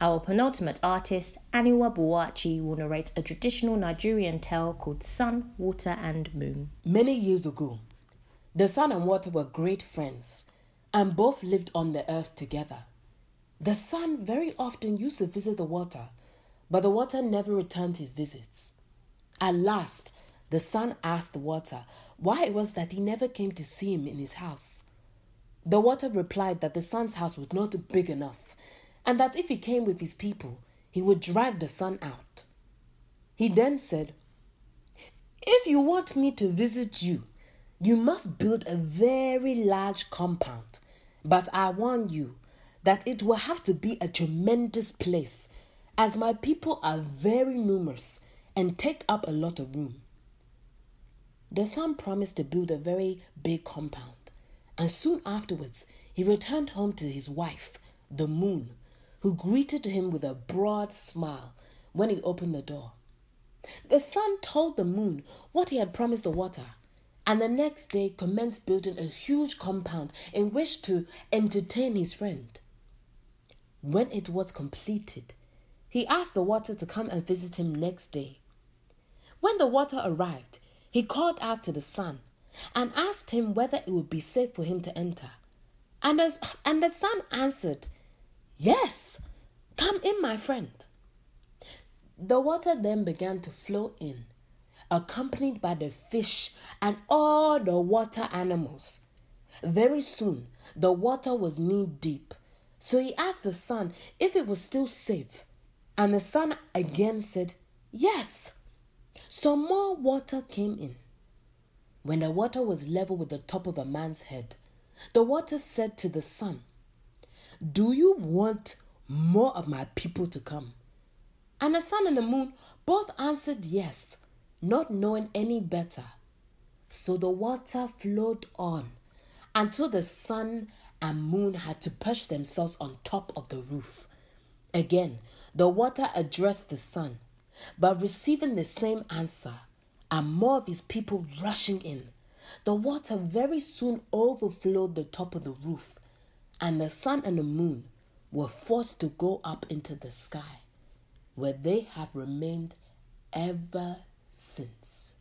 Our penultimate artist, Aniwa Buwachi, will narrate a traditional Nigerian tale called Sun, Water and Moon. Many years ago, the sun and water were great friends and both lived on the earth together. The sun very often used to visit the water, but the water never returned his visits. At last, the sun asked the water why it was that he never came to see him in his house. The water replied that the sun's house was not big enough, and that if he came with his people, he would drive the sun out. He then said, "If you want me to visit you, you must build a very large compound, but I warn you that it will have to be a tremendous place, as my people are very numerous and take up a lot of room." The sun promised to build a very big compound, and soon afterwards he returned home to his wife, the moon, who greeted him with a broad smile when he opened the door. The sun told the moon what he had promised the water, and the next day commenced building a huge compound in which to entertain his friend. When it was completed, he asked the water to come and visit him next day. When the water arrived, he called out to the sun and asked him whether it would be safe for him to enter. And the sun answered, "Yes, come in, my friend." The water then began to flow in, accompanied by the fish and all the water animals. Very soon, the water was knee-deep, so he asked the sun if it was still safe, and the sun again said, "Yes." Some more water came in. When the water was level with the top of a man's head, the water said to the sun, "Do you want more of my people to come?" And the sun and the moon both answered yes, not knowing any better. So the water flowed on until the sun and moon had to perch themselves on top of the roof. Again, the water addressed the sun, but receiving the same answer and more of his people rushing in, the water very soon overflowed the top of the roof, and the sun and the moon were forced to go up into the sky, where they have remained ever since.